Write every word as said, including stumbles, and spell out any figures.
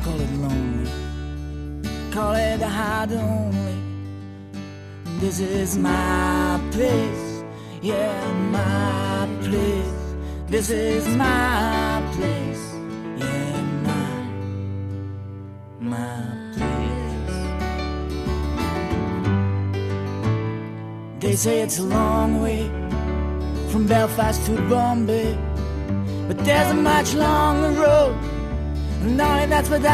Don't call it lonely, call it the hide only. This is my place, yeah, my place. This is my place, yeah, my, my place. They say it's a long way from Belfast to Bombay, but there's a much longer road, and darling, that's what I